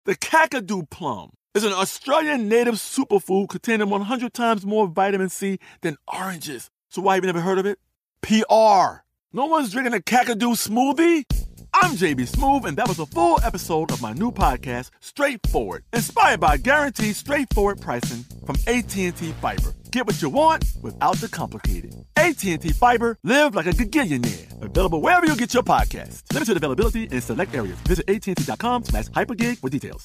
The Kakadu plum is an Australian native superfood containing 100 times more vitamin C than oranges. So why have you never heard of it? PR. No one's drinking a Kakadu smoothie? I'm JB Smoove, and that was a full episode of my new podcast, Straightforward, inspired by guaranteed straightforward pricing from AT&T Fiber. Get what you want without the complicated. AT&T Fiber, live like a gigillionaire. Available wherever you get your podcasts. Limited availability in select areas. Visit AT&T.com/hypergig for details.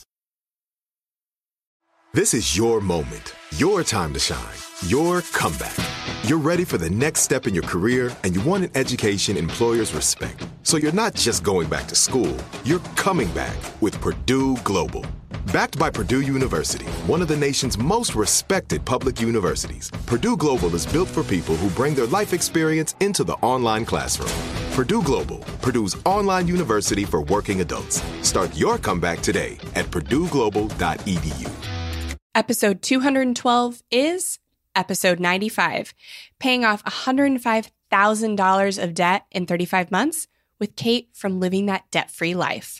This is your moment, your time to shine, your comeback. You're ready for the next step in your career, and you want an education employers respect. So you're not just going back to school, you're coming back with Purdue Global. Backed by Purdue University, one of the nation's most respected public universities, Purdue Global is built for people who bring their life experience into the online classroom. Purdue Global, Purdue's online university for working adults. Start your comeback today at purdueglobal.edu. Episode 212 is episode 95, paying off $105,000 of debt in 35 months with Kate from Living That Debt-Free Life.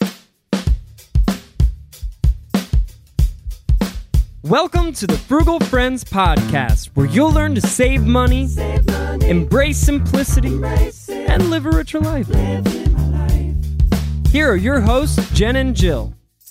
Welcome to the Frugal Friends Podcast, where you'll learn to save money, embrace simplicity, and live a richer life. Here are your hosts, Jen and Jill.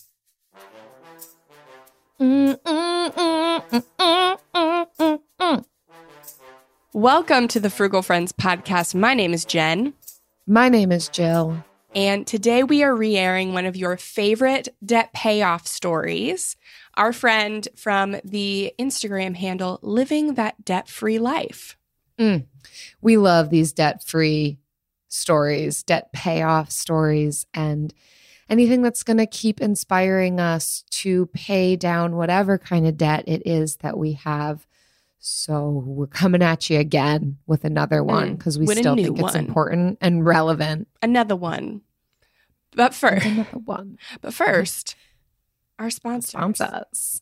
Welcome to the Frugal Friends Podcast. My name is Jen. My name is Jill. And today we are re-airing one of your favorite debt payoff stories. Our friend from the Instagram handle, Living That Debt-Free Life. We love these debt-free stories, debt payoff stories, and anything that's going to keep inspiring us to pay down whatever kind of debt it is that we have. So we're coming at you again with another one because we still think it's important and relevant. Another one. But first, our sponsors.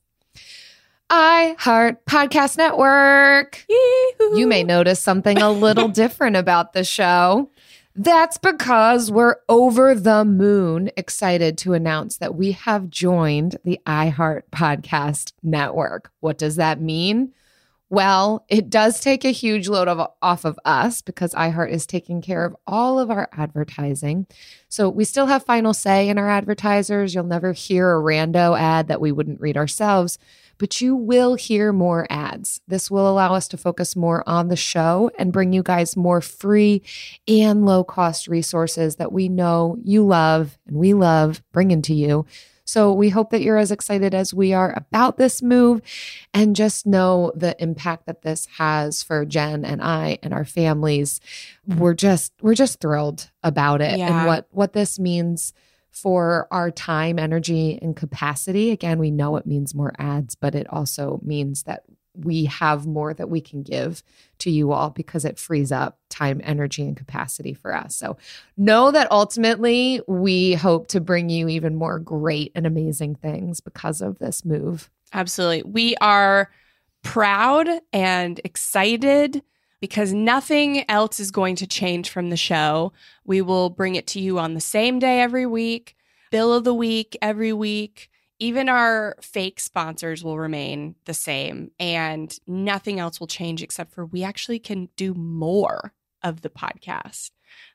iHeart Podcast Network. Yee-hoo. You may notice something a little different about the show. That's because we're over the moon excited to announce that we have joined the iHeart Podcast Network. What does that mean? Well, it does take a huge load off of us because iHeart is taking care of all of our advertising. So we still have final say in our advertisers. You'll never hear a rando ad that we wouldn't read ourselves, but you will hear more ads. This will allow us to focus more on the show and bring you guys more free and low-cost resources that we know you love and we love bringing to you. So we hope that you're as excited as we are about this move, and just know the impact that this has for Jen and I and our families. We're just thrilled about it and what this means for our time, energy, and capacity. Again, we know it means more ads, but it also means that we have more that we can give to you all because it frees up time, energy, and capacity for us. So know that ultimately we hope to bring you even more great and amazing things because of this move. Absolutely. We are proud and excited because nothing else is going to change from the show. We will bring it to you on the same day every week, bill of the week every week. Even our fake sponsors will remain the same, and nothing else will change except for we actually can do more of the podcast.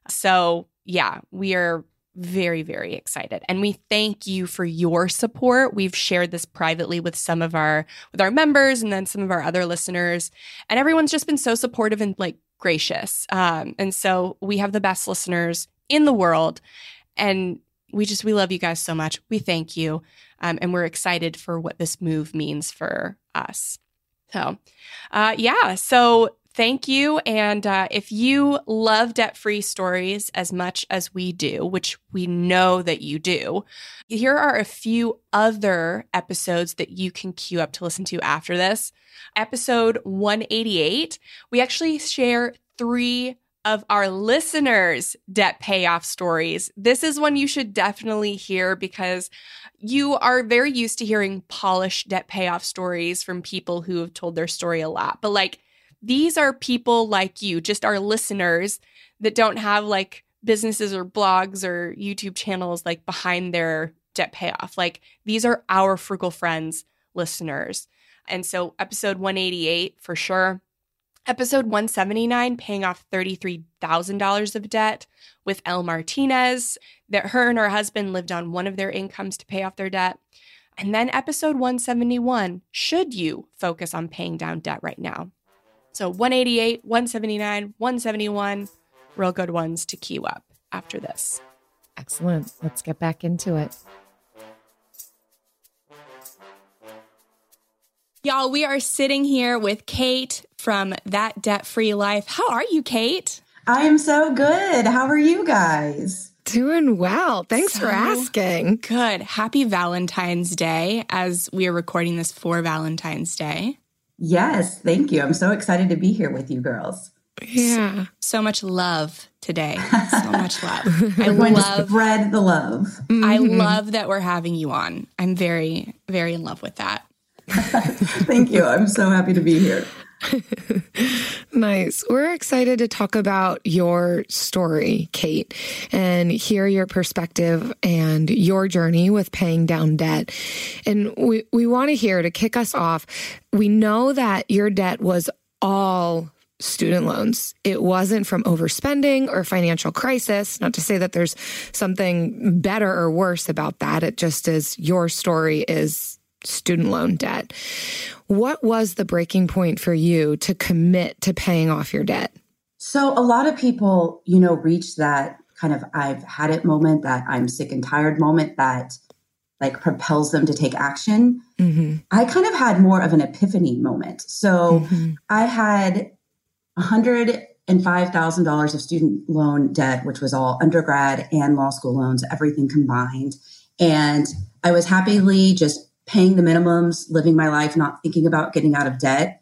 So yeah, we are very, very excited. And we thank you for your support. We've shared this privately with with our members and then some of our other listeners. And everyone's just been so supportive and gracious. And so we have the best listeners in the world. And we love you guys so much. We thank you. And we're excited for what this move means for us. So, so thank you. And if you love debt-free stories as much as we do, which we know that you do, here are a few other episodes that you can queue up to listen to after this. Episode 188, we actually share 3 of our listeners' debt payoff stories. This is one you should definitely hear because you are very used to hearing polished debt payoff stories from people who have told their story a lot. But these are people like you, just our listeners that don't have businesses or blogs or YouTube channels behind their debt payoff. Like, these are our Frugal Friends listeners. And so episode 188 for sure. Episode 179, paying off $33,000 of debt with Elle Martinez, that her and her husband lived on one of their incomes to pay off their debt. And then episode 171, should you focus on paying down debt right now? So 188, 179, 171, real good ones to queue up after this. Excellent. Let's get back into it. Y'all, we are sitting here with Kate from That Debt-Free Life. How are you, Kate? I am so good. How are you guys? Doing well. Thanks for asking. Good. Happy Valentine's Day, as we are recording this for Valentine's Day. Yes, thank you. I'm so excited to be here with you girls. Yeah. So much love today. So much love. We're going to spread the love. I love that we're having you on. I'm very, very in love with that. Thank you. I'm so happy to be here. Nice. We're excited to talk about your story, Kate, and hear your perspective and your journey with paying down debt. And we want to hear, to kick us off, we know that your debt was all student loans. It wasn't from overspending or financial crisis. Not to say that there's something better or worse about that. It just is, your story is student loan debt. What was the breaking point for you to commit to paying off your debt? So a lot of people, reach that kind of I've had it moment, that I'm sick and tired moment that like propels them to take action. Mm-hmm. I kind of had more of an epiphany moment. So I had $105,000 of student loan debt, which was all undergrad and law school loans, everything combined. And I was happily just paying the minimums, living my life, not thinking about getting out of debt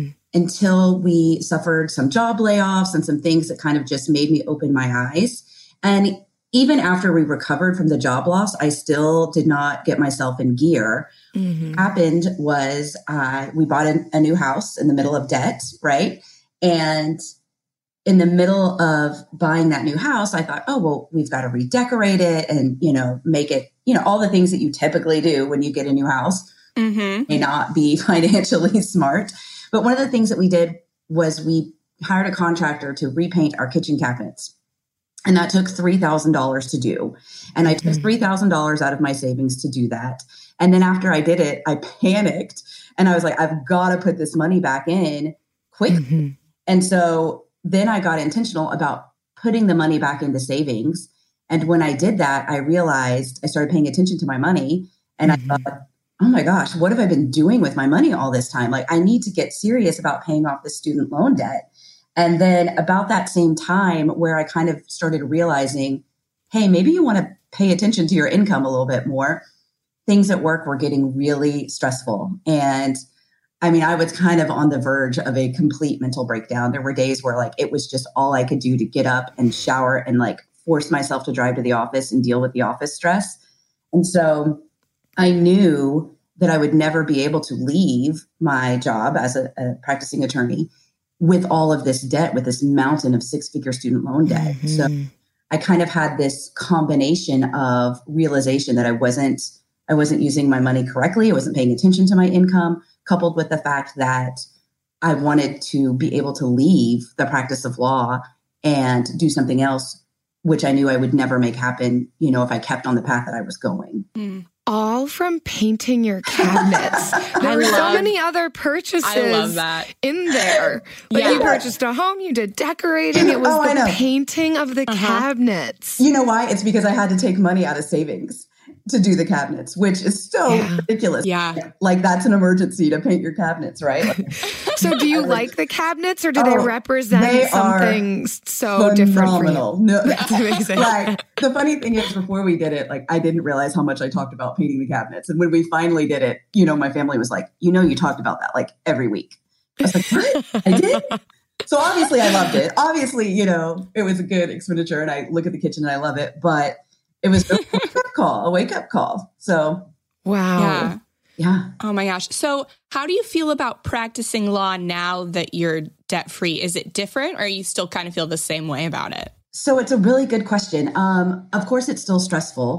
until we suffered some job layoffs and some things that kind of just made me open my eyes. And even after we recovered from the job loss, I still did not get myself in gear. What happened was we bought a new house in the middle of debt, right? And in the middle of buying that new house, I thought, oh, well, we've got to redecorate it and, make it, all the things that you typically do when you get a new house may not be financially smart. But one of the things that we did was we hired a contractor to repaint our kitchen cabinets. And that took $3,000 to do. And I took $3,000 out of my savings to do that. And then after I did it, I panicked and I was like, I've got to put this money back in quickly. And so then I got intentional about putting the money back into savings. And when I did that, I realized I started paying attention to my money. And I thought, oh my gosh, what have I been doing with my money all this time? Like, I need to get serious about paying off the student loan debt. And then about that same time where I kind of started realizing, hey, maybe you want to pay attention to your income a little bit more. Things at work were getting really stressful. And I mean, I was kind of on the verge of a complete mental breakdown. There were days where like, it was just all I could do to get up and shower and like force myself to drive to the office and deal with the office stress. And so I knew that I would never be able to leave my job as a practicing attorney with all of this debt, with this mountain of six-figure student loan debt. So I kind of had this combination of realization that I wasn't using my money correctly. I wasn't paying attention to my income, coupled with the fact that I wanted to be able to leave the practice of law and do something else, which I knew I would never make happen, if I kept on the path that I was going. All from painting your cabinets. There were so many other purchases in there. But you purchased a home, you did decorating. It was the painting of the cabinets. You know why? It's because I had to take money out of savings to do the cabinets, which is so ridiculous. Yeah. Like, that's an emergency to paint your cabinets, right? Like, so do you like the cabinets, or do they represent something so different for you? No, that's amazing. Like, the funny thing is, before we did it, like, I didn't realize how much I talked about painting the cabinets. And when we finally did it, my family was like, you talked about that like every week. I was like, what? I did? So obviously I loved it. Obviously, it was a good expenditure, and I look at the kitchen and I love it, but it was a wake up call. So, wow. Yeah. Oh my gosh. So how do you feel about practicing law now that you're debt free? Is it different, or you still kind of feel the same way about it? So it's a really good question. Of course, it's still stressful.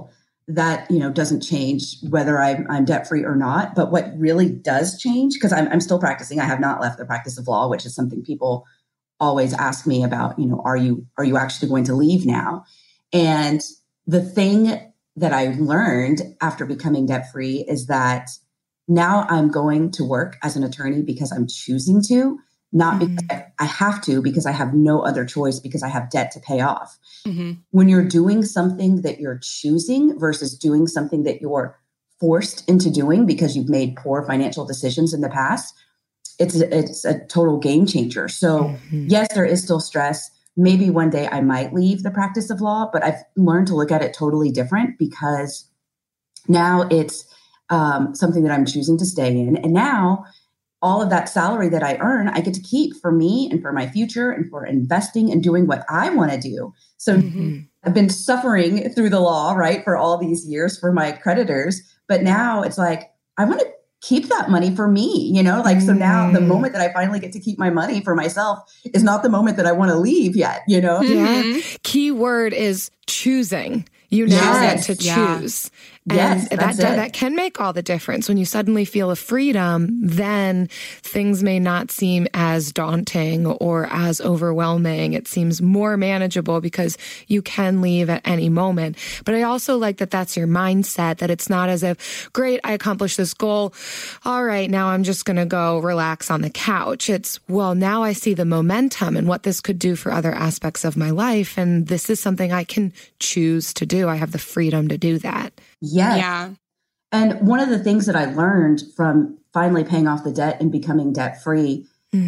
that, doesn't change whether I'm debt free or not. But what really does change, because I'm still practicing, I have not left the practice of law, which is something people always ask me about, are you actually going to leave now? And the thing that I learned after becoming debt free is that now I'm going to work as an attorney because I'm choosing to, not because I have to, because I have no other choice, because I have debt to pay off. Mm-hmm. When you're doing something that you're choosing versus doing something that you're forced into doing because you've made poor financial decisions in the past, it's a total game changer. So yes, there is still stress. Maybe one day I might leave the practice of law, but I've learned to look at it totally different, because now it's something that I'm choosing to stay in. And now all of that salary that I earn, I get to keep for me and for my future and for investing and doing what I want to do. So I've been suffering through the law, right, for all these years for my creditors. But now it's like, I want to keep that money for me, so now the moment that I finally get to keep my money for myself is not the moment that I want to leave yet, Yeah. Key word is choosing. You now get to choose. And that can make all the difference. When you suddenly feel a freedom, then things may not seem as daunting or as overwhelming. It seems more manageable because you can leave at any moment. But I also like that that's your mindset, that it's not as if, great, I accomplished this goal. All right, now I'm just going to go relax on the couch. It's, well, now I see the momentum and what this could do for other aspects of my life. And this is something I can choose to do. I have the freedom to do that. Yes. Yeah. And one of the things that I learned from finally paying off the debt and becoming debt free,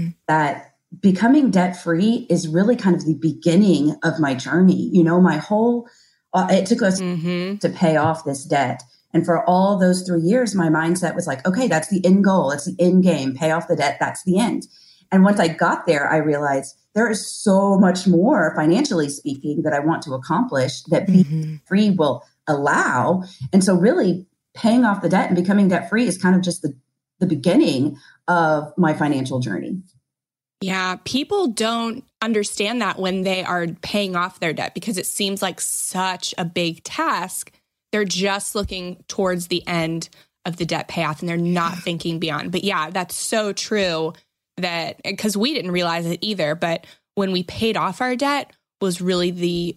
that becoming debt free is really kind of the beginning of my journey. My whole, it took us to pay off this debt. And for all those 3 years, my mindset was like, okay, that's the end goal. It's the end game. Pay off the debt. That's the end. And once I got there, I realized there is so much more, financially speaking, that I want to accomplish that being free will allow. And so really paying off the debt and becoming debt free is kind of just the beginning of my financial journey. Yeah, people don't understand that when they are paying off their debt, because it seems like such a big task. They're just looking towards the end of the debt payoff and they're not thinking beyond. But yeah, that's so true, that because we didn't realize it either, but when we paid off our debt was really the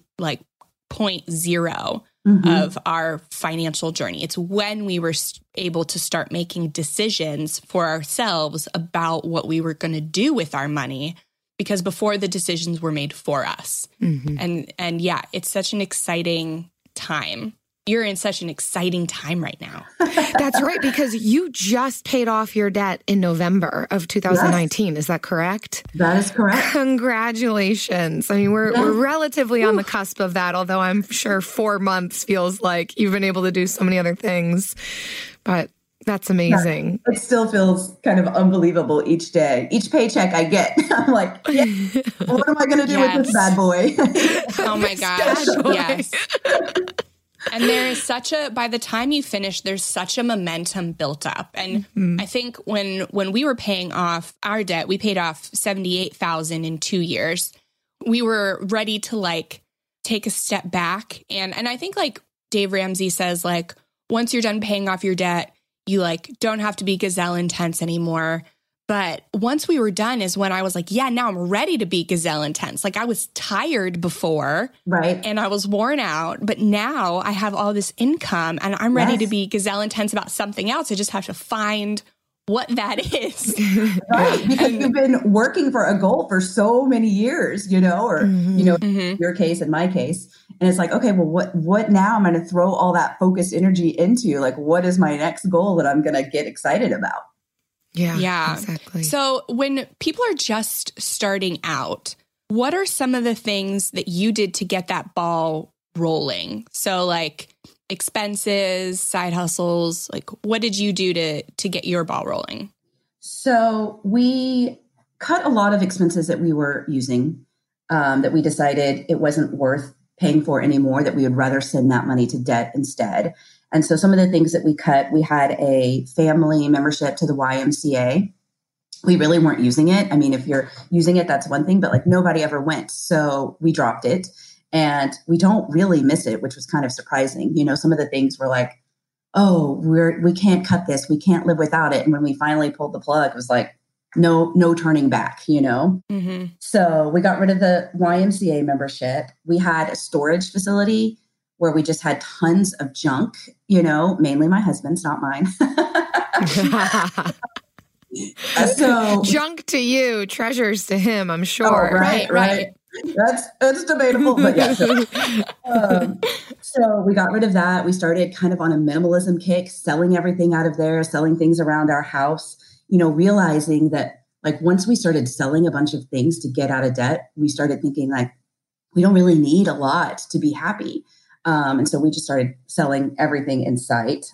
point zero of our financial journey. It's when we were able to start making decisions for ourselves about what we were going to do with our money, because before the decisions were made for us. And yeah, it's such an exciting time. You're in such an exciting time right now. That's right, because you just paid off your debt in November of 2019. Yes. Is that correct? That is correct. Congratulations. I mean, we're relatively on the cusp of that, although I'm sure 4 months feels like you've been able to do so many other things. But that's amazing. Yeah, it still feels kind of unbelievable each day. Each paycheck I get, I'm like, yeah, what am I going to do with this bad boy? Oh my gosh, yes. And there is by the time you finish, there's such a momentum built up. And I think when we were paying off our debt, we paid off $78,000 in 2 years. We were ready to take a step back. And I think Dave Ramsey says, once you're done paying off your debt, you don't have to be gazelle intense anymore. But once we were done is when I was like, yeah, now I'm ready to be gazelle intense. I was tired before, right? And I was worn out, but now I have all this income and I'm ready to be gazelle intense about something else. I just have to find what that is. Right, because you've been working for a goal for so many years, or, your case and my case. And it's like, okay, well, what now? I'm going to throw all that focused energy into, what is my next goal that I'm going to get excited about? Yeah, exactly. So when people are just starting out, what are some of the things that you did to get that ball rolling? So expenses, side hustles, what did you do to get your ball rolling? So we cut a lot of expenses that we were using, that we decided it wasn't worth paying for anymore, that we would rather send that money to debt instead. And so some of the things that we cut, we had a family membership to the YMCA. We really weren't using it. I mean, if you're using it, that's one thing, but nobody ever went. So we dropped it. And we don't really miss it, which was kind of surprising. You know, some of the things were like, oh, we can't cut this. We can't live without it. And when we finally pulled the plug, it was like, no turning back, you know? Mm-hmm. So we got rid of the YMCA membership. We had a storage facility where we just had tons of junk, you know, mainly my husband's, not mine. So junk to you, treasures to him, I'm sure. Oh, right. That's debatable, but yeah. So we got rid of that. We started kind of on a minimalism kick, selling everything out of there, selling things around our house, you know, realizing that like once we started selling a bunch of things to get out of debt, we started thinking like, we don't really need a lot to be happy. And so we just started selling everything in sight.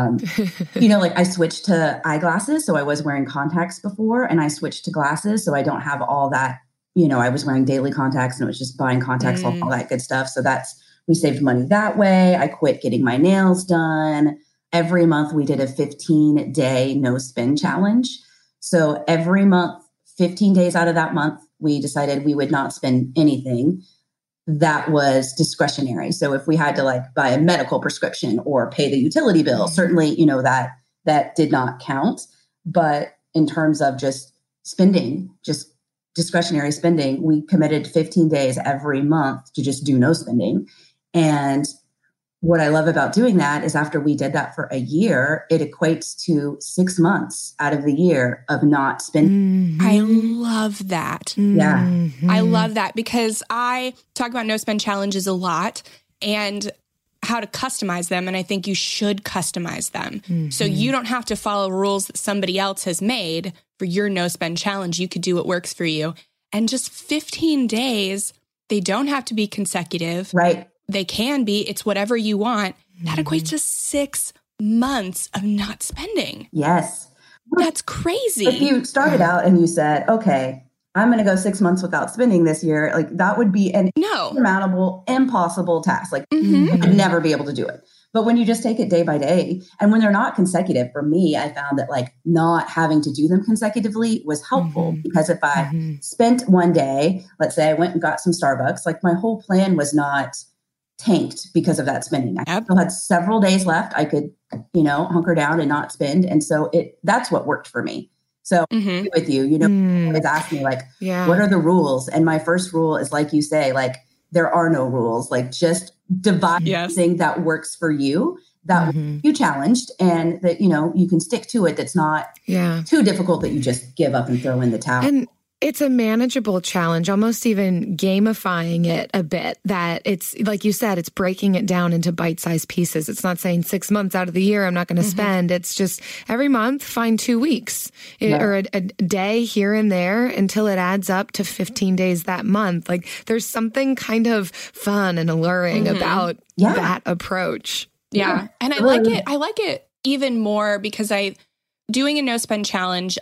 You know, like I switched to eyeglasses. So I was wearing contacts before and I switched to glasses. So I don't have all that, you know, I was wearing daily contacts and it was just buying contacts, all that good stuff. So we saved money that way. I quit getting my nails done. Every month we did a 15-day no spend challenge. So every month, 15 days out of that month, we decided we would not spend anything that was discretionary. So if we had to like buy a medical prescription or pay the utility bill, certainly, you know, that did not count. But in terms of just spending, just discretionary spending, we committed 15 days every month to just do no spending. And what I love about doing that is after we did that for a year, it equates to 6 months out of the year of not spending. I love that. Yeah. I love that because I talk about no spend challenges a lot and how to customize them. And I think you should customize them. So you don't have to follow rules that somebody else has made for your no spend challenge. You could do what works for you. And just 15 days, they don't have to be consecutive. Right. They can be. It's whatever you want. That equates to 6 months of not spending. Yes. That's crazy. If you started out and you said, okay, I'm going to go 6 months without spending this year, like that would be an insurmountable, impossible task. Like you would never be able to do it. But when you just take it day by day, and when they're not consecutive, for me, I found that like not having to do them consecutively was helpful because if I spent one day, let's say I went and got some Starbucks, like my whole plan was not tanked because of that spending. I still had several days left. I could, you know, hunker down and not spend. And so that's what worked for me. So with you, you know, always ask me like, what are the rules? And my first rule is like you say, like, there are no rules, like just divide something that works for you, that you challenged and that, you know, you can stick to it. That's not too difficult that you just give up and throw in the towel. And it's a manageable challenge, almost even gamifying it a bit, that it's, like you said, it's breaking it down into bite-sized pieces. It's not saying 6 months out of the year I'm not going to spend. It's just every month, find 2 weeks or a day here and there until it adds up to 15 days that month. Like there's something kind of fun and alluring about that approach. Yeah. And I like it. I like it even more because doing a no spend challenge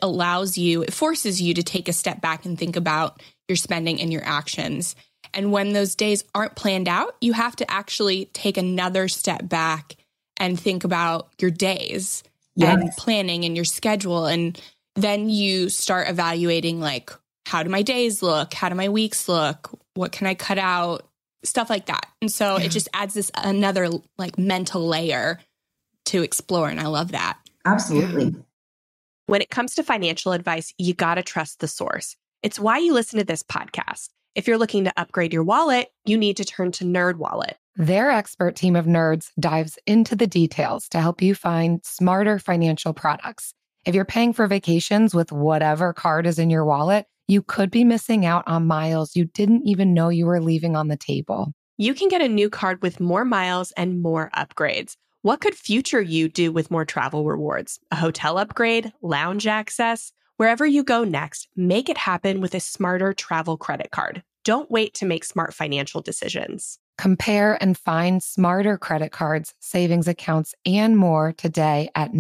it forces you to take a step back and think about your spending and your actions. And when those days aren't planned out, you have to actually take another step back and think about your days and planning and your schedule. And then you start evaluating like, how do my days look? How do my weeks look? What can I cut out? Stuff like that. And so it just adds this another like mental layer to explore. And I love that. Absolutely. When it comes to financial advice, you got to trust the source. It's why you listen to this podcast. If you're looking to upgrade your wallet, you need to turn to NerdWallet. Their expert team of nerds dives into the details to help you find smarter financial products. If you're paying for vacations with whatever card is in your wallet, you could be missing out on miles you didn't even know you were leaving on the table. You can get a new card with more miles and more upgrades. What could future you do with more travel rewards? A hotel upgrade, lounge access? Wherever you go next, make it happen with a smarter travel credit card. Don't wait to make smart financial decisions. Compare and find smarter credit cards, savings accounts, and more today at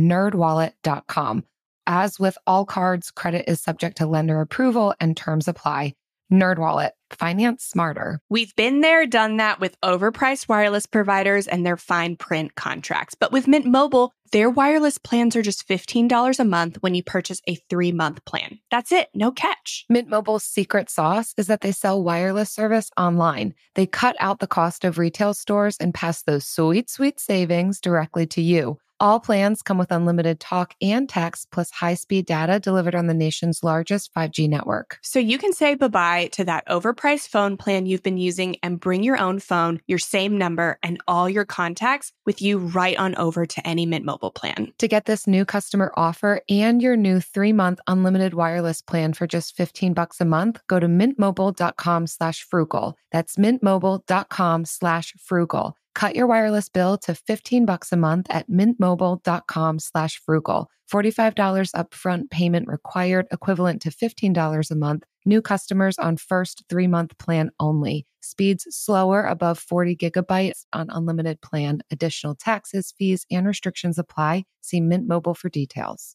nerdwallet.com. As with all cards, credit is subject to lender approval and terms apply. NerdWallet. Finance smarter. We've been there, done that with overpriced wireless providers and their fine print contracts. But with Mint Mobile, their wireless plans are just $15 a month when you purchase a 3-month plan. That's it. No catch. Mint Mobile's secret sauce is that they sell wireless service online. They cut out the cost of retail stores and pass those sweet, sweet savings directly to you. All plans come with unlimited talk and text plus high-speed data delivered on the nation's largest 5G network. So you can say bye-bye to that overpriced phone plan you've been using and bring your own phone, your same number, and all your contacts with you right on over to any Mint Mobile plan. To get this new customer offer and your new 3-month unlimited wireless plan for just $15 a month, go to mintmobile.com/frugal. That's mintmobile.com/frugal. Cut your wireless bill to $15 a month at mintmobile.com/frugal. $45 upfront payment required, equivalent to $15 a month. New customers on first 3-month plan only. Speeds slower above 40 gigabytes on unlimited plan. Additional taxes, fees, and restrictions apply. See Mint Mobile for details.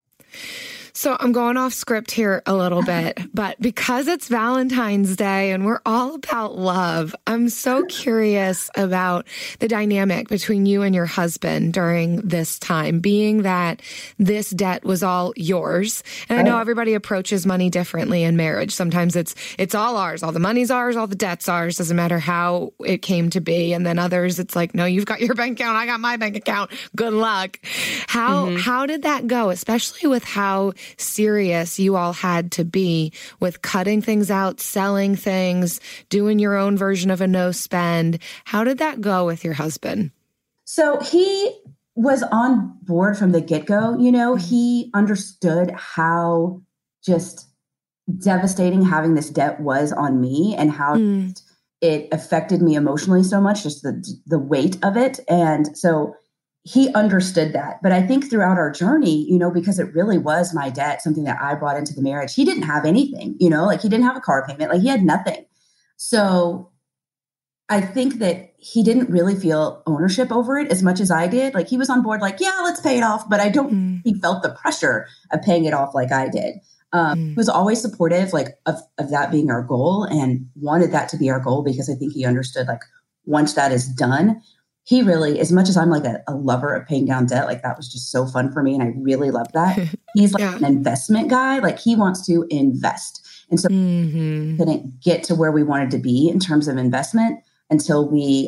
So I'm going off script here a little bit, but because it's Valentine's Day and we're all about love, I'm so curious about the dynamic between you and your husband during this time, being that this debt was all yours. And I know everybody approaches money differently in marriage. Sometimes it's all ours. All the money's ours. All the debt's ours. Doesn't matter how it came to be. And then others, it's like, no, you've got your bank account. I got my bank account. Good luck. How did that go? Especially with how serious you all had to be with cutting things out, selling things, doing your own version of a no spend. How did that go with your husband? So he was on board from the get-go. You know, he understood how just devastating having this debt was on me and how it affected me emotionally so much, just the weight of it. And so he understood that. But I think throughout our journey, you know, because it really was my debt, something that I brought into the marriage, he didn't have anything, you know, like he didn't have a car payment, like he had nothing. So I think that he didn't really feel ownership over it as much as I did. Like he was on board, like, yeah, let's pay it off. But I don't think he felt the pressure of paying it off like I did. He was always supportive, like of that being our goal and wanted that to be our goal because I think he understood, like, once that is done, he really, as much as I'm like a lover of paying down debt, like that was just so fun for me. And I really love that. He's like an investment guy. Like he wants to invest. And so we couldn't get to where we wanted to be in terms of investment until we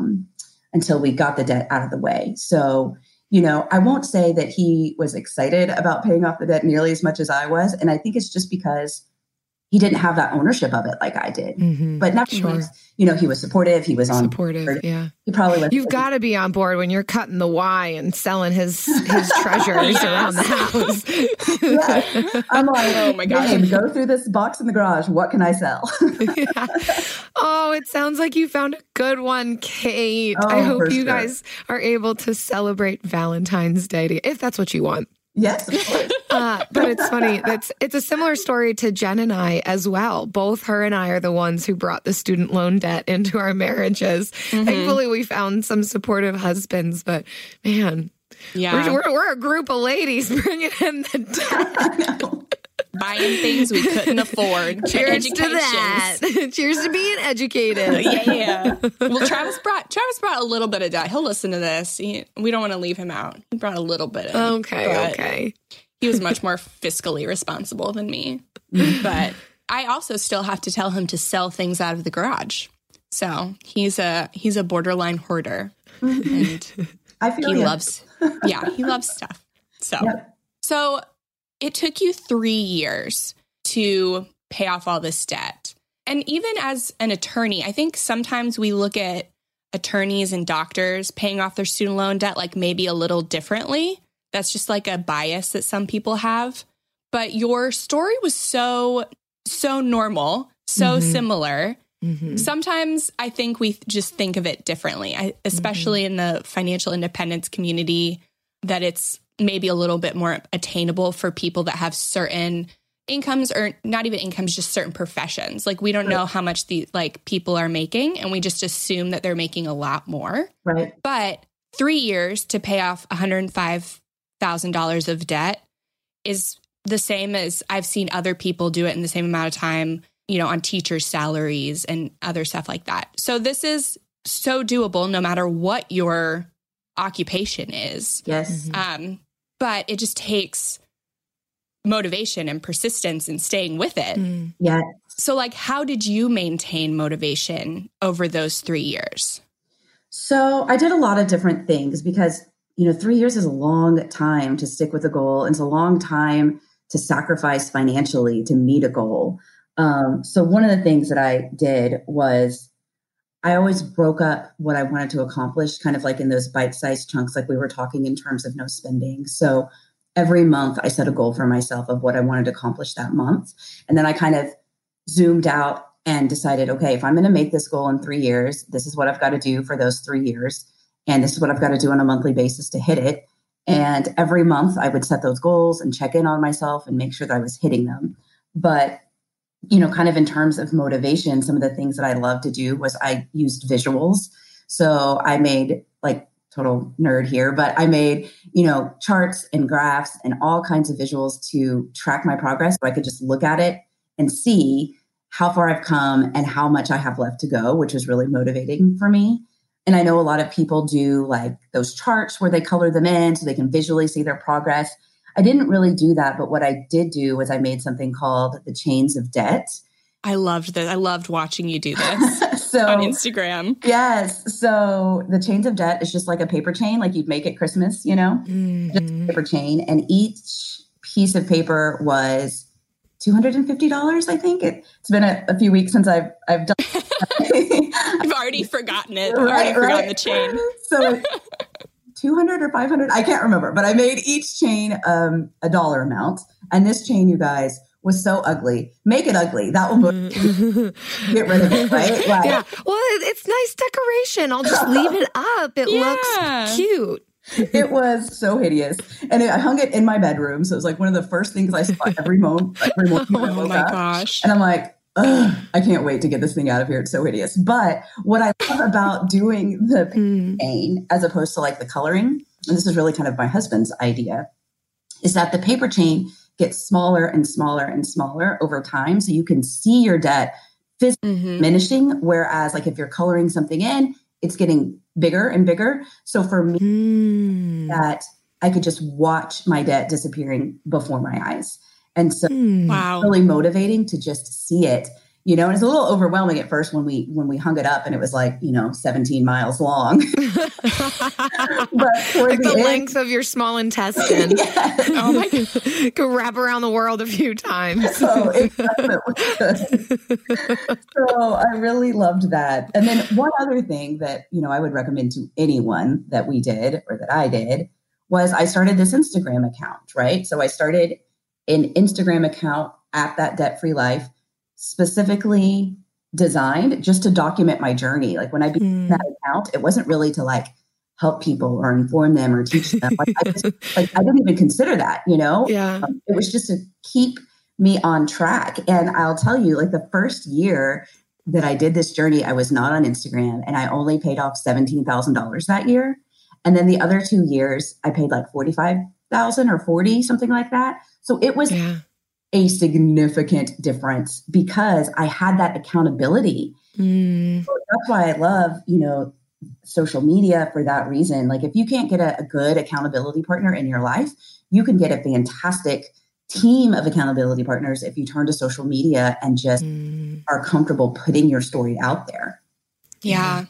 got the debt out of the way. So, you know, I won't say that he was excited about paying off the debt nearly as much as I was. And I think it's just because he didn't have that ownership of it like I did. But nevertheless, you know, he was supportive. He was on board. Yeah. He probably was. You've got to be on board when you're cutting the Y and selling his treasures around the house. I'm like, oh my God, go through this box in the garage. What can I sell? Oh, it sounds like you found a good one, Kate. I hope you guys are able to celebrate Valentine's Day if that's what you want. Yes, of course. But it's funny. It's a similar story to Jen and I as well. Both her and I are the ones who brought the student loan debt into our marriages. Thankfully, we found some supportive husbands, but man, we're a group of ladies bringing in the debt. Buying things we couldn't afford. Cheers to that. Cheers to being educated. Yeah. Well, Travis brought a little bit of debt. He'll listen to this. We don't want to leave him out. He brought a little bit in. Okay. He was much more fiscally responsible than me. But I also still have to tell him to sell things out of the garage. So he's a borderline hoarder. And I feel he loves stuff. So it took you 3 years to pay off all this debt. And even as an attorney, I think sometimes we look at attorneys and doctors paying off their student loan debt like maybe a little differently. That's just like a bias that some people have. But your story was so normal, so similar. Sometimes I think we just think of it differently, especially in the financial independence community, that it's maybe a little bit more attainable for people that have certain incomes, or not even incomes, just certain professions. Like we don't know how much the people are making, and we just assume that they're making a lot more. Right. But 3 years to pay off $105,000 of debt is the same as I've seen other people do it in the same amount of time on teachers' salaries and other stuff like that. So this is so doable no matter what your occupation is. Yes. But it just takes motivation and persistence and staying with it. Yeah. So like, how did you maintain motivation over those 3 years? So I did a lot of different things because, 3 years is a long time to stick with a goal. And it's a long time to sacrifice financially to meet a goal. So one of the things that I did was I always broke up what I wanted to accomplish kind of like in those bite-sized chunks, like we were talking in terms of no spending. So every month I set a goal for myself of what I wanted to accomplish that month. And then I kind of zoomed out and decided, okay, if I'm going to make this goal in 3 years, this is what I've got to do for those 3 years. And this is what I've got to do on a monthly basis to hit it. And every month I would set those goals and check in on myself and make sure that I was hitting them. But, kind of in terms of motivation, some of the things that I love to do was I used visuals. So I made, like, total nerd here, but I made, charts and graphs and all kinds of visuals to track my progress. So I could just look at it and see how far I've come and how much I have left to go, which was really motivating for me. And I know a lot of people do like those charts where they color them in so they can visually see their progress. I didn't really do that, but what I did do was I made something called the Chains of Debt. I loved this. I loved watching you do this on Instagram. Yes. So the Chains of Debt is just like a paper chain, like you'd make at Christmas, just a paper chain. And each piece of paper was $250, I think. It's been a few weeks since I've done I've already forgotten it. I've already forgotten the chain. So 200 or 500, I can't remember, but I made each chain a dollar amount. And this chain, you guys, was so ugly. Make it ugly. That will get rid of it, right? Like, yeah. Well, it's nice decoration. I'll just leave it up. It looks cute. It was so hideous. And I hung it in my bedroom. So it was like one of the first things I saw every morning. Oh my gosh. And I'm like, ugh, I can't wait to get this thing out of here. It's so hideous. But what I love about doing the paint as opposed to like the coloring, and this is really kind of my husband's idea, is that the paper chain gets smaller and smaller and smaller over time. So you can see your debt physically diminishing. Whereas like if you're coloring something in, it's getting bigger and bigger. So for me, that I could just watch my debt disappearing before my eyes. And so it's really motivating to just see it, and it's a little overwhelming at first when we hung it up and it was like, 17 miles long. But like the length of your small intestine. Yes. Oh my God. Go wrap around the world a few times. Oh, it definitely could. So I really loved that. And then one other thing that, I would recommend to anyone that we did or that I did was I started this Instagram account, right? So I started an Instagram account at That Debt-Free Life, specifically designed just to document my journey. Like when I began that account, it wasn't really to like help people or inform them or teach them. I didn't even consider that, Yeah. It was just to keep me on track. And I'll tell you, like the first year that I did this journey, I was not on Instagram and I only paid off $17,000 that year. And then the other 2 years I paid like $45,000 or $40,000, something like that. So it was a significant difference because I had that accountability. So that's why I love, social media for that reason. Like if you can't get a good accountability partner in your life, you can get a fantastic team of accountability partners if you turn to social media and just are comfortable putting your story out there. Yeah.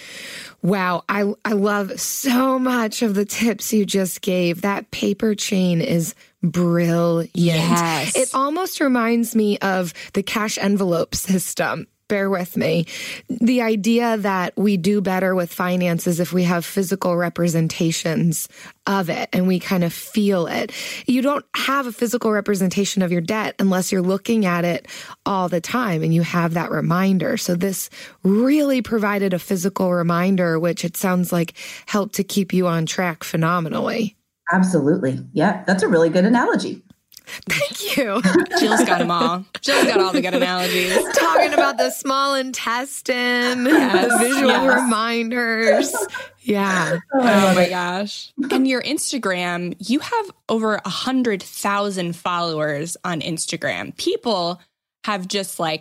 Wow. I love so much of the tips you just gave. That paper chain is brilliant. Yes. It almost reminds me of the cash envelope system. Bear with me. The idea that we do better with finances if we have physical representations of it and we kind of feel it. You don't have a physical representation of your debt unless you're looking at it all the time and you have that reminder. So this really provided a physical reminder, which it sounds like helped to keep you on track phenomenally. Absolutely. Yeah, that's a really good analogy. Thank you. Jill's got them all. Jill's got all the good analogies. Talking about the small intestine, the visual reminders. Yeah. Oh my gosh. And your Instagram, you have over 100,000 followers on Instagram. People have just like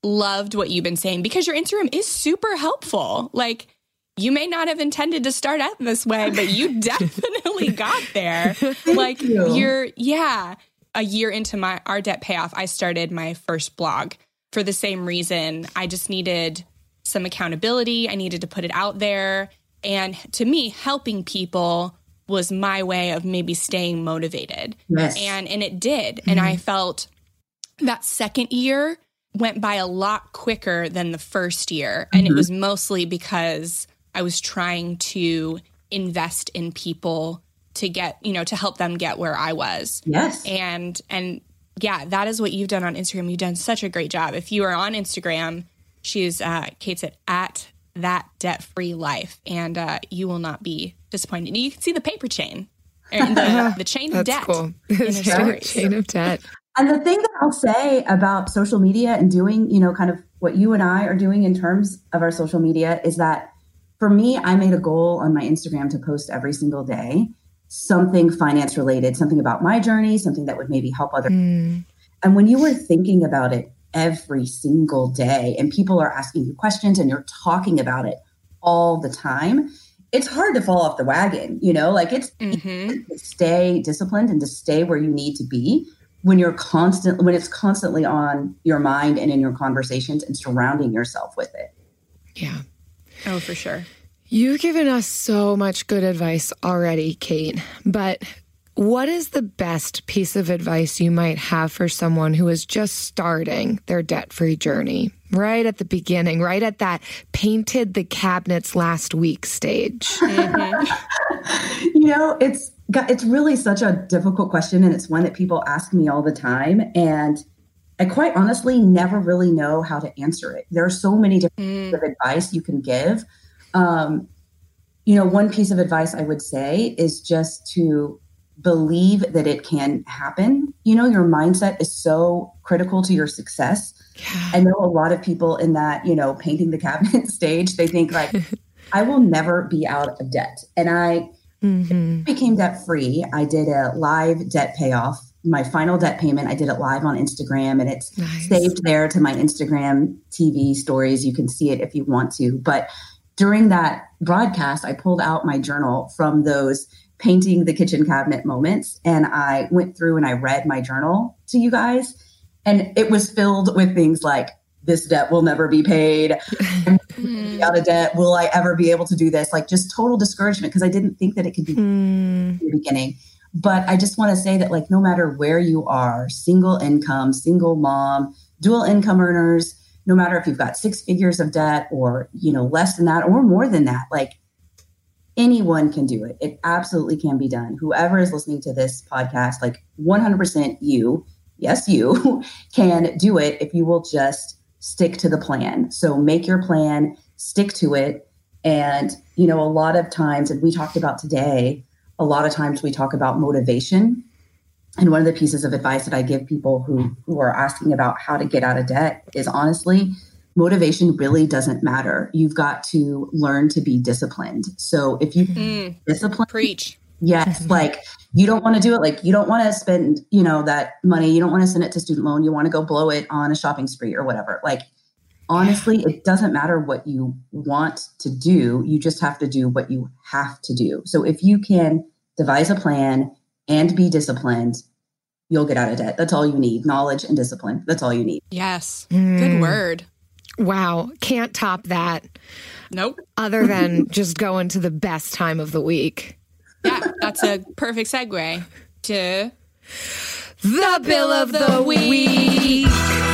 loved what you've been saying because your Instagram is super helpful. Like, you may not have intended to start out this way, but you definitely got there. Like, a year into our debt payoff, I started my first blog for the same reason. I just needed some accountability. I needed to put it out there. And to me, helping people was my way of maybe staying motivated. Yes. And it did. And I felt that second year went by a lot quicker than the first year. And it was mostly because I was trying to invest in people to get, to help them get where I was. Yes. And yeah, that is what you've done on Instagram. You've done such a great job. If you are on Instagram, Kate's at That Debt Free Life, and you will not be disappointed. You can see the paper chain and the chain of debt. Cool. Chain of debt. And the thing that I'll say about social media and doing, kind of what you and I are doing in terms of our social media is that for me, I made a goal on my Instagram to post every single day something finance related, something about my journey, something that would maybe help others. And when you were thinking about it every single day and people are asking you questions and you're talking about it all the time, it's hard to fall off the wagon, like it's easy to stay disciplined and to stay where you need to be when it's constantly on your mind and in your conversations and surrounding yourself with it. Yeah. Oh, for sure. You've given us so much good advice already, Kate, but what is the best piece of advice you might have for someone who is just starting their debt-free journey, right at the beginning, right at that painted the cabinets last week stage? It's really such a difficult question, and it's one that people ask me all the time. And I quite honestly never really know how to answer it. There are so many different pieces of advice you can give. One piece of advice I would say is just to believe that it can happen. Your mindset is so critical to your success. Yeah. I know a lot of people in that, painting the cabinet stage, they think like, I will never be out of debt. And I became debt free. I did a live debt payoff. My final debt payment, I did it live on Instagram, and it's saved there to my Instagram TV stories. You can see it if you want to. But during that broadcast, I pulled out my journal from those painting the kitchen cabinet moments. And I went through and I read my journal to you guys. And it was filled with things like, this debt will never be paid. I'm out of debt. Will I ever be able to do this? Like, just total discouragement, because I didn't think that it could be in the beginning. But I just want to say that, like, no matter where you are, single income, single mom, dual income earners, no matter if you've got 6 figures of debt or, less than that or more than that, like, anyone can do it. It absolutely can be done. Whoever is listening to this podcast, like 100% you can do it if you will just stick to the plan. So make your plan, stick to it. And, a lot of times, and we talked about today, a lot of times we talk about motivation. And one of the pieces of advice that I give people who are asking about how to get out of debt is, honestly, motivation really doesn't matter. You've got to learn to be disciplined. So if you discipline, preach. Yes. Like, you don't want to do it. Like, you don't want to spend, that money. You don't want to send it to student loan. You want to go blow it on a shopping spree or whatever. Like, honestly, it doesn't matter what you want to do. You just have to do what you have to do. So if you can devise a plan and be disciplined, you'll get out of debt. That's all you need. Knowledge and discipline. That's all you need. Yes. Good word. Wow. Can't top that. Nope. Other than just going to the best time of the week. Yeah, that's a perfect segue to the Bill of the Week.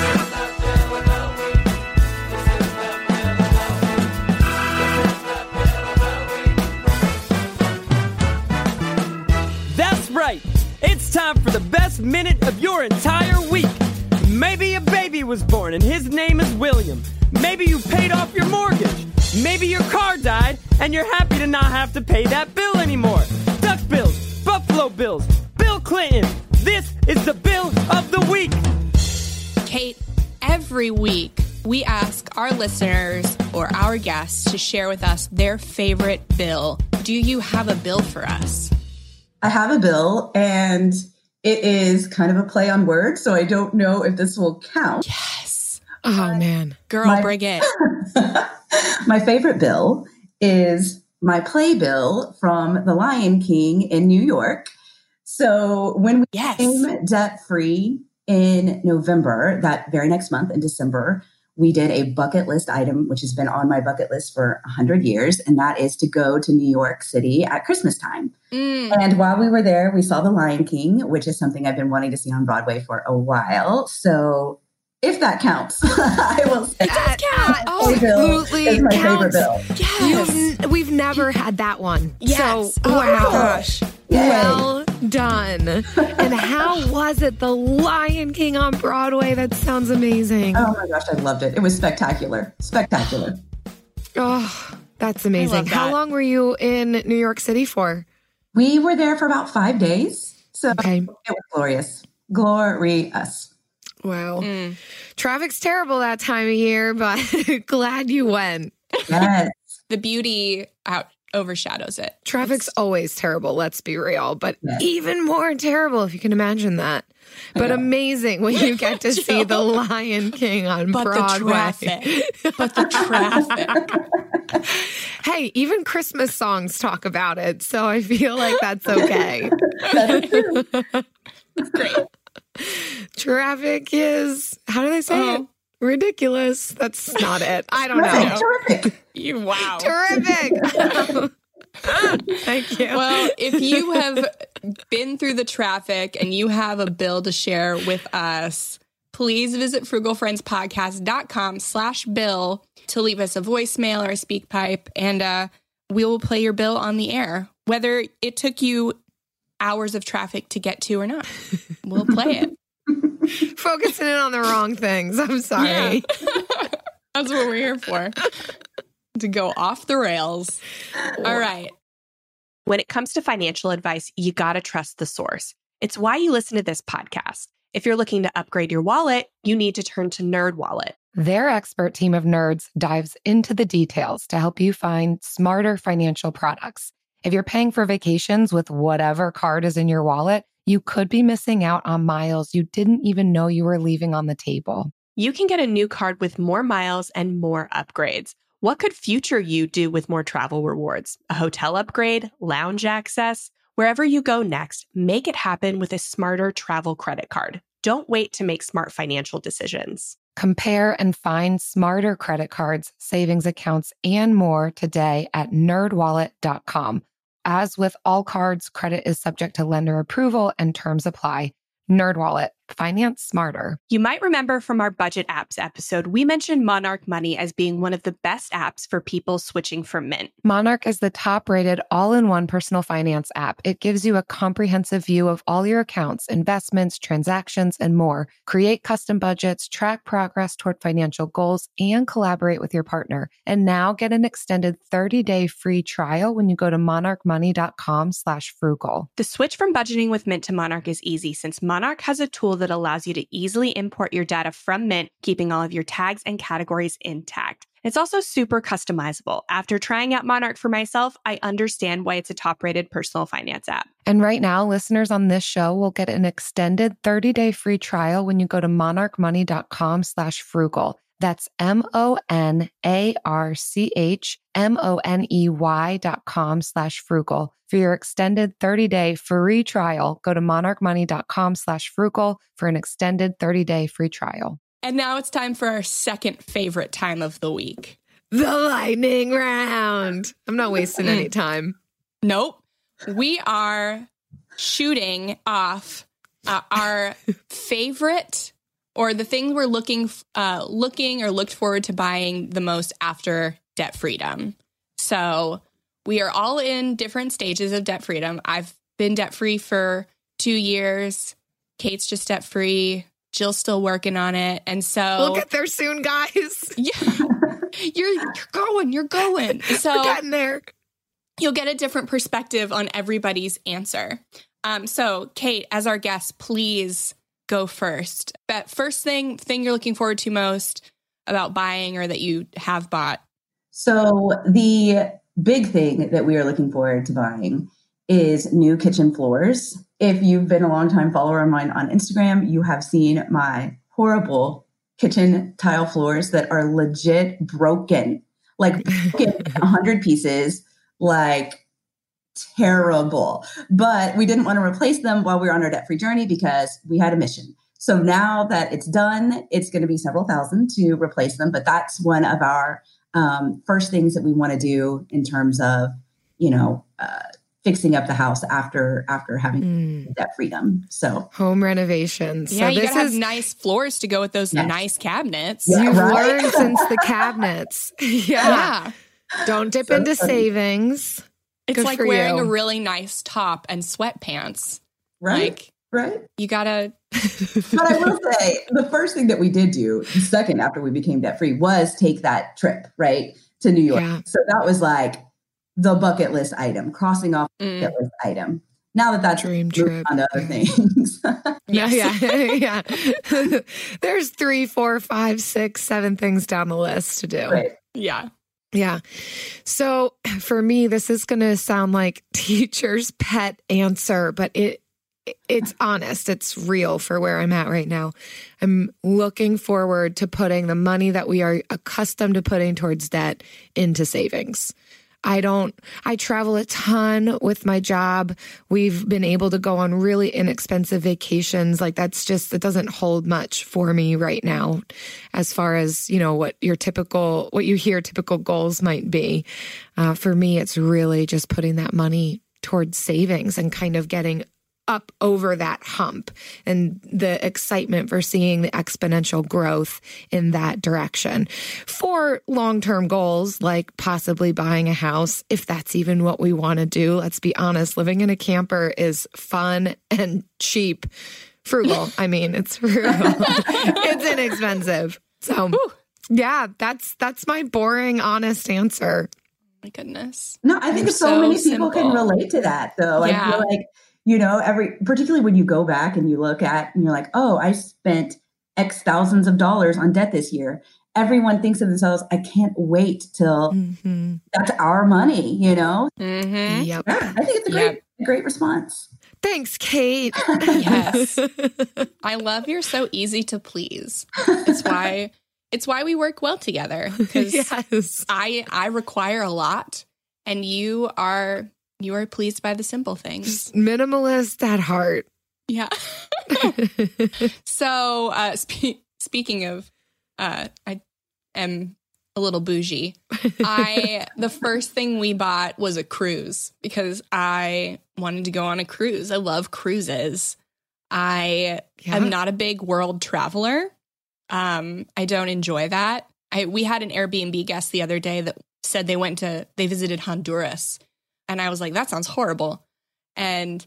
That's right. It's time for the best minute of your entire week. Maybe a baby was born and his name is William. Maybe you paid off your mortgage. Maybe your car died and you're happy to not have to pay that bill anymore. Duck bills, Buffalo Bills, Bill Clinton. This is the Bill of the Week. Kate, every week we ask our listeners or our guests to share with us their favorite bill. Do you have a bill for us? I have a bill, and it is kind of a play on words, so I don't know if this will count. Yes. Oh, man. Girl, bring it. My favorite bill is my playbill from The Lion King in New York. So when we became debt-free in November, that very next month in December, we did a bucket list item, which has been on my bucket list for 100 years, and that is to go to New York City at Christmas time. And while we were there, we saw The Lion King, which is something I've been wanting to see on Broadway for a while. So if that counts, I will say that absolutely is my counts. favorite bill. Yes. We've never had that one. Yes. So, wow. Gosh. Well done. And how was it? The Lion King on Broadway? That sounds amazing. Oh my gosh, I loved it. It was spectacular. Spectacular. Oh, that's amazing. that. How long were you in New York City for? We were there for about 5 days. So Okay. it was glorious. Glorious. Wow. Traffic's terrible that time of year, but glad you went. Yes. The beauty overshadows it. Traffic's always terrible, let's be real, but even more terrible if you can imagine that. But amazing when you get to see The Lion King on Broadway. But the traffic. Hey, even Christmas songs talk about it, so I feel like that's okay. Great. Traffic is, how do they say it? Ridiculous. That's not it. I don't know. Terrific. Wow. Terrific. Thank you. Well, if you have been through the traffic and you have a bill to share with us, please visit frugalfriendspodcast.com/bill to leave us a voicemail or a speak pipe, and we will play your bill on the air, whether it took you hours of traffic to get to or not. We'll play it. Focusing in on the wrong things. I'm sorry. Yeah. That's what we're here for. To go off the rails. All right. When it comes to financial advice, you got to trust the source. It's why you listen to this podcast. If you're looking to upgrade your wallet, you need to turn to NerdWallet. Their expert team of nerds dives into the details to help you find smarter financial products. If you're paying for vacations with whatever card is in your wallet, you could be missing out on miles you didn't even know you were leaving on the table. You can get a new card with more miles and more upgrades. What could future you do with more travel rewards? A hotel upgrade, lounge access? Wherever you go next, make it happen with a smarter travel credit card. Don't wait to make smart financial decisions. Compare and find smarter credit cards, savings accounts, and more today at nerdwallet.com. As with all cards, credit is subject to lender approval and terms apply. NerdWallet. Finance smarter. You might remember from our budget apps episode, we mentioned Monarch Money as being one of the best apps for people switching from Mint. Monarch is the top-rated all-in-one personal finance app. It gives you a comprehensive view of all your accounts, investments, transactions, and more. Create custom budgets, track progress toward financial goals, and collaborate with your partner. And now get an extended 30-day free trial when you go to monarchmoney.com/frugal. The switch from budgeting with Mint to Monarch is easy since Monarch has a tool that allows you to easily import your data from Mint, keeping all of your tags and categories intact. It's also super customizable. After trying out Monarch for myself, I understand why it's a top-rated personal finance app. And right now, listeners on this show will get an extended 30-day free trial when you go to monarchmoney.com/frugal. That's monarchmoney.com/frugal. For your extended 30-day free trial, go to monarchmoney.com/frugal for an extended 30-day free trial. And now it's time for our second favorite time of the week. The lightning round. I'm not wasting any time. Nope. We are shooting off our favorite or the thing we're looking or looked forward to buying the most after debt freedom. So we are all in different stages of debt freedom. I've been debt free for 2 years. Kate's just debt free. Jill's still working on it. And so we'll get there soon, guys. Yeah, you're going. So we're getting there. You'll get a different perspective on everybody's answer. So Kate, as our guest, please go first. That first thing you're looking forward to most about buying or that you have bought. So the big thing that we are looking forward to buying is new kitchen floors. If you've been a long time follower of mine on Instagram, you have seen my horrible kitchen tile floors that are legit broken, like broken 100 pieces, like terrible. But we didn't want to replace them while we were on our debt-free journey because we had a mission. So now that it's done, it's going to be several thousand to replace them. But that's one of our first things that we want to do in terms of, fixing up the house after having debt freedom. So home renovations. Yeah, so you this gotta is have nice floors to go with those nice cabinets. Yeah, you've right? learned since the cabinets. Yeah. Don't dip So into funny. savings. It's Good like for wearing you. a really nice top and sweatpants. right, Like, right. you gotta. But I will say the first thing that we did do, the second after we became debt free, was take that trip, right, to New York. Yeah. So that was like the bucket list item, crossing off the bucket list item. Now that's Dream moved trip. on to other things. Yeah. There's 3, 4, 5, 6, 7 things down the list to do. Right. Yeah. Yeah. So for me, this is going to sound like teacher's pet answer, but it's honest. It's real for where I'm at right now. I'm looking forward to putting the money that we are accustomed to putting towards debt into savings. I travel a ton with my job. We've been able to go on really inexpensive vacations. Like it doesn't hold much for me right now as far as, what you hear typical goals might be. For me, it's really just putting that money towards savings and kind of getting up over that hump and the excitement for seeing the exponential growth in that direction. For long-term goals, like possibly buying a house, if that's even what we want to do, let's be honest, living in a camper is fun and cheap. Frugal. I mean, it's frugal. It's inexpensive. So yeah, that's my boring, honest answer. My goodness. No, I think You're so many people simple. can relate to that, though. Yeah. I feel like, particularly when you go back and you look at and you're like, oh, I spent X thousands of dollars on debt this year. Everyone thinks of themselves, I can't wait till that's our money, Mm-hmm. Yep. Yeah, I think it's a great response. Thanks, Kate. Yes. I love you're so easy to please. It's why we work well together. Because Yes. I require a lot and you are pleased by the simple things. Just minimalist at heart. Yeah. So speaking of, I am a little bougie. The first thing we bought was a cruise because I wanted to go on a cruise. I love cruises. I am not a big world traveler. I don't enjoy that. We had an Airbnb guest the other day that said they visited Honduras. And I was like, that sounds horrible. And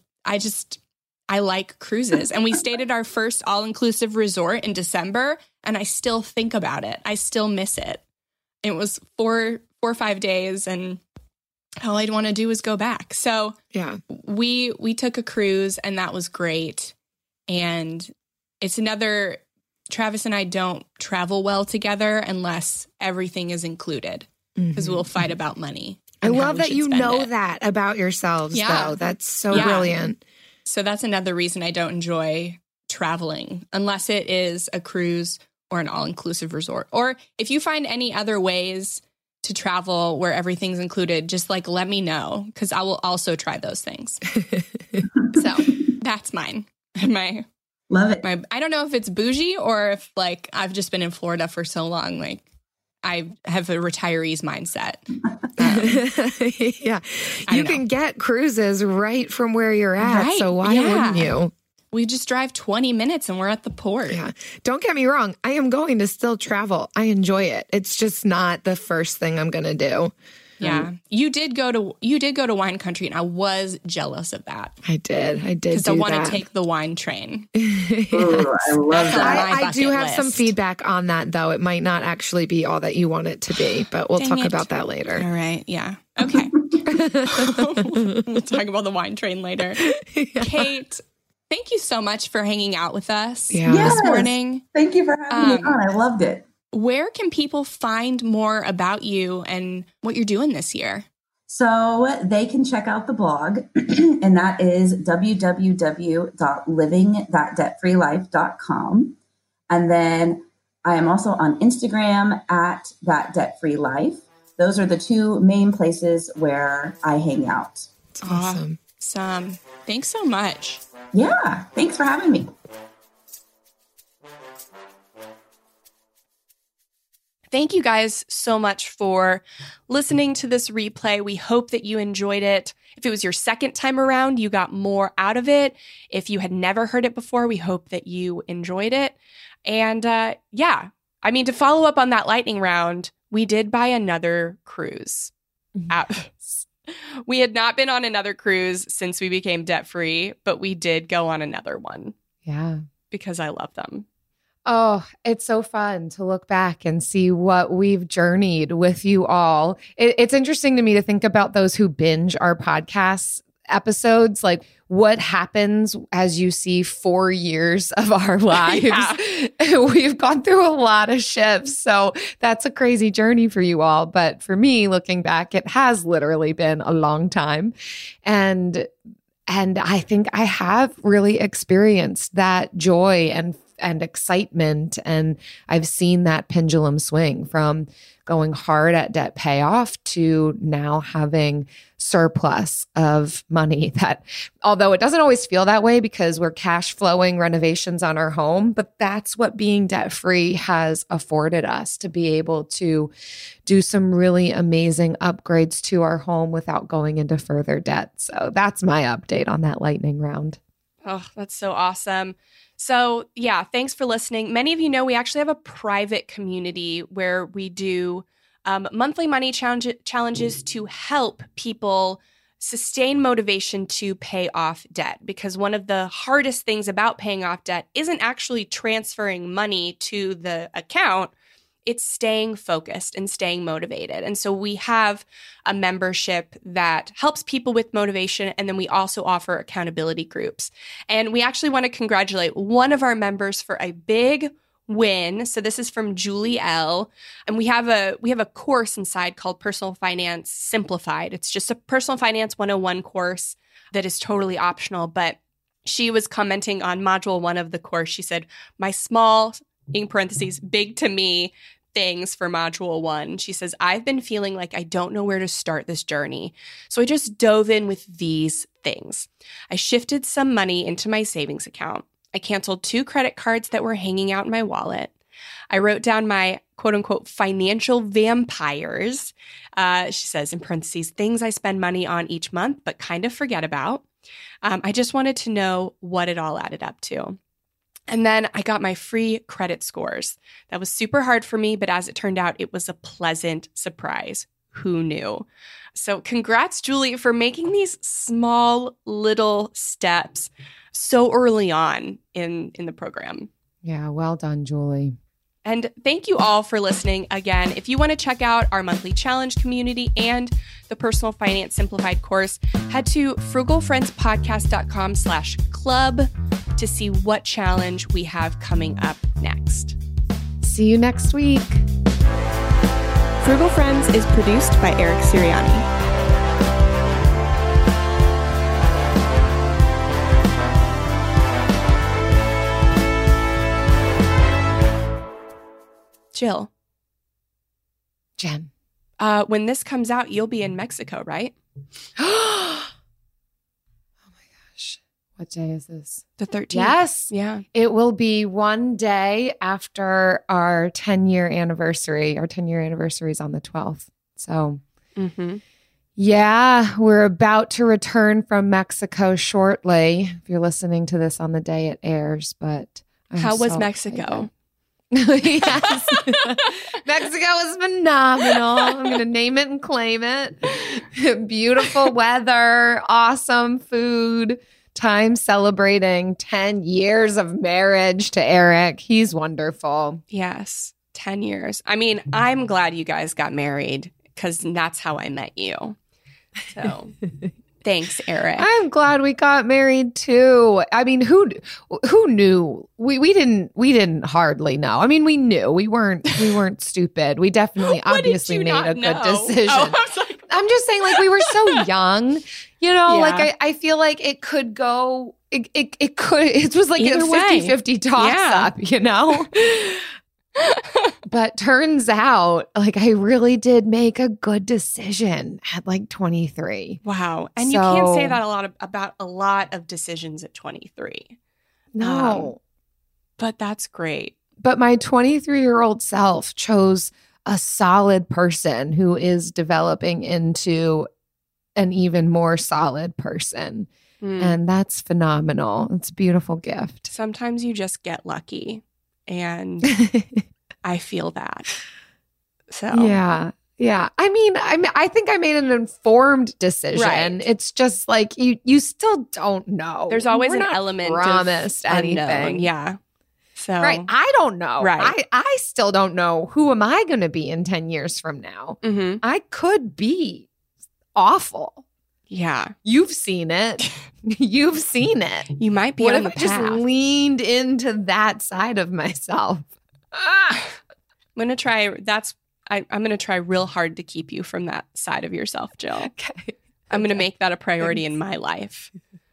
I like cruises. And we stayed at our first all-inclusive resort in December, and I still think about it. I still miss it. It was 4 or 5 days, and all I'd want to do is go back. So Yeah. we took a cruise, and that was great. And it's Travis and I don't travel well together unless everything is included, because we'll fight about money. I and how love we that should you spend know it. that about yourselves, Yeah. though. That's so Yeah. brilliant. So that's another reason I don't enjoy traveling unless it is a cruise or an all-inclusive resort. Or if you find any other ways to travel where everything's included, just let me know, because I will also try those things. So that's mine. Love it. I don't know if it's bougie or if I've just been in Florida for so long. I have a retiree's mindset. Yeah. I You know. can get cruises right from where you're at. Right, So why yeah. wouldn't you? We just drive 20 minutes and we're at the port. Yeah. Don't get me wrong. I am going to still travel. I enjoy it. It's just not the first thing I'm going to do. Yeah. You did go to wine country, and I was jealous of that. I did. Because I do want that. to take the wine train. Ooh, I love That's that. my I do bucket have some list. feedback on that, though. It might not actually be all that you want it to be, but we'll Dang talk it. about that later. All right. Yeah. Okay. We'll talk about the wine train later. Kate, thank you so much for hanging out with us Yeah. Yes. this morning. Thank you for having me on. I loved it. Where can people find more about you and what you're doing this year? So they can check out the blog, and that is www.livingthatdebtfreelife.com. And then I am also on Instagram at That Debt Free Life. Those are the two main places where I hang out. Awesome. Thanks so much. Yeah, thanks for having me. Thank you guys so much for listening to this replay. We hope that you enjoyed it. If it was your second time around, you got more out of it. If you had never heard it before, we hope that you enjoyed it. And to follow up on that lightning round, we did buy another cruise. We had not been on another cruise since we became debt-free, but we did go on another one. Yeah. Because I love them. Oh, it's so fun to look back and see what we've journeyed with you all. It's interesting to me to think about those who binge our podcast episodes, like what happens as you see 4 years of our lives. Yeah. We've gone through a lot of shifts. So that's a crazy journey for you all. But for me, looking back, it has literally been a long time. And I think I have really experienced that joy and excitement. And I've seen that pendulum swing from going hard at debt payoff to now having surplus of money that, although it doesn't always feel that way because we're cash flowing renovations on our home, but that's what being debt free has afforded us, to be able to do some really amazing upgrades to our home without going into further debt. So that's my update on that lightning round. Oh, that's so awesome. So yeah, thanks for listening. Many of you know we actually have a private community where we do monthly money challenges to help people sustain motivation to pay off debt. Because one of the hardest things about paying off debt isn't actually transferring money to the account. It's staying focused and staying motivated. And so we have a membership that helps people with motivation. And then we also offer accountability groups. And we actually want to congratulate one of our members for a big win. So this is from Julie L. And we have a course inside called Personal Finance Simplified. It's just a Personal Finance 101 course that is totally optional. But she was commenting on module 1 of the course. She said, my small, in parentheses, big to me, things for module 1. She says, I've been feeling like I don't know where to start this journey. So I just dove in with these things. I shifted some money into my savings account. I canceled 2 credit cards that were hanging out in my wallet. I wrote down my quote unquote financial vampires. She says in parentheses, things I spend money on each month, but kind of forget about. I just wanted to know what it all added up to. And then I got my free credit scores. That was super hard for me, but as it turned out, it was a pleasant surprise. Who knew? So congrats, Julie, for making these small little steps so early on in the program. Yeah, well done, Julie. And thank you all for listening. Again, if you want to check out our monthly challenge community and the Personal Finance Simplified course, head to frugalfriendspodcast.com/club to see what challenge we have coming up next. See you next week. Frugal Friends is produced by Eric Siriani. Jill. Jen. When this comes out, you'll be in Mexico, right? Oh my gosh. What day is this? The 13th. Yes. Yeah. It will be one day after our 10-year anniversary. Our 10-year anniversary is on the 12th. So, yeah, we're about to return from Mexico shortly. If you're listening to this on the day it airs, but how was Mexico? Yes. Mexico was phenomenal. I'm going to name it and claim it. Beautiful weather, awesome food, time celebrating 10 years of marriage to Eric. He's wonderful. Yes, 10 years. I mean, I'm glad you guys got married because that's how I met you. So thanks, Eric. I'm glad we got married too. I mean, who knew? We didn't hardly know. I mean, we knew. We weren't stupid. We definitely obviously made a good decision. I'm just saying, like, we were so young, you know, like I feel like it could go, it was like either a 50-50 toss up, you know? But turns out, like, I really did make a good decision at like 23. Wow. And you can't say that about a lot of decisions at 23. No. But that's great. But my 23-year-old self chose a solid person who is developing into an even more solid person. And that's phenomenal. It's a beautiful gift. Sometimes you just get lucky. And I feel that. So yeah. I mean, I think I made an informed decision. Right. It's just like you still don't know. There's always We're an not element promised of anything. unknown. Yeah. So Right. I don't know. Right. I still don't know who am I going to be in 10 years from now. Mm-hmm. I could be awful. Yeah. You've seen it. You've seen it. You might be What on if the I just path. leaned into that side of myself? I'm going to try. I'm going to try real hard to keep you from that side of yourself, Jill. Okay. I'm going to make that a priority in my life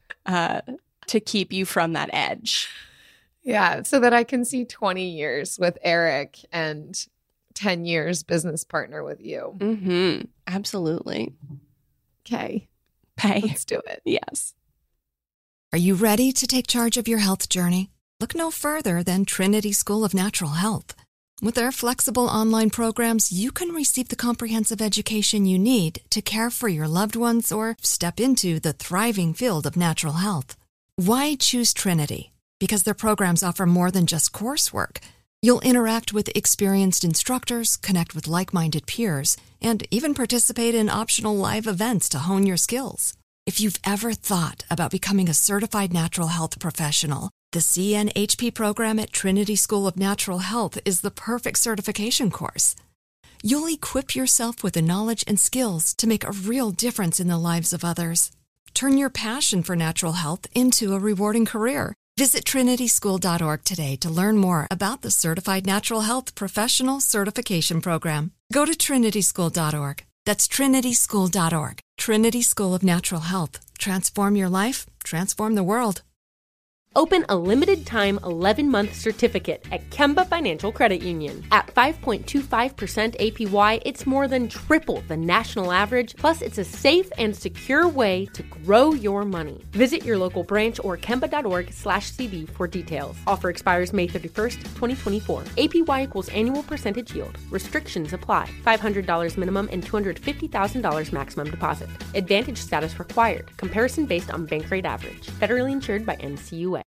to keep you from that edge. Yeah, so that I can see 20 years with Eric and 10 years business partner with you. Mm-hmm. Absolutely. Okay. Pay. Let's do it. Yes. Are you ready to take charge of your health journey? Look no further than Trinity School of Natural Health. With their flexible online programs, you can receive the comprehensive education you need to care for your loved ones or step into the thriving field of natural health. Why choose Trinity? Because their programs offer more than just coursework. You'll interact with experienced instructors, connect with like-minded peers, and even participate in optional live events to hone your skills. If you've ever thought about becoming a certified natural health professional, the CNHP program at Trinity School of Natural Health is the perfect certification course. You'll equip yourself with the knowledge and skills to make a real difference in the lives of others. Turn your passion for natural health into a rewarding career. Visit trinityschool.org today to learn more about the Certified Natural Health Professional Certification Program. Go to trinityschool.org. That's trinityschool.org. Trinity School of Natural Health. Transform your life, transform the world. Open a limited-time 11-month certificate at Kemba Financial Credit Union. At 5.25% APY, it's more than triple the national average, plus it's a safe and secure way to grow your money. Visit your local branch or kemba.org/cd for details. Offer expires May 31st, 2024. APY equals annual percentage yield. Restrictions apply. $500 minimum and $250,000 maximum deposit. Advantage status required. Comparison based on bank rate average. Federally insured by NCUA.